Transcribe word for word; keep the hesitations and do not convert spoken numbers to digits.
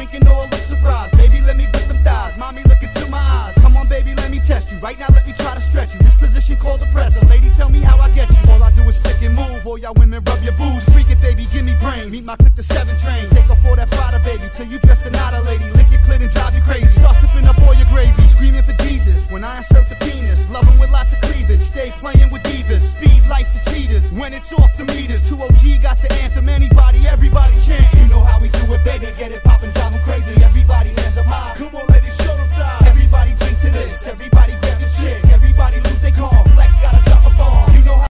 drinking or look surprised. Baby, let me grip them thighs. Mommy, look into my eyes. Come on, baby, let me test you. Right now, let me try to stretch you. This position called the presser. Lady, tell me how I get you. All I do is stick and move. All y'all women rub your boobs. Freak it, baby, give me brain. Meet my click the seven train. Take off all that Prada, baby, till you dressed and not a lady.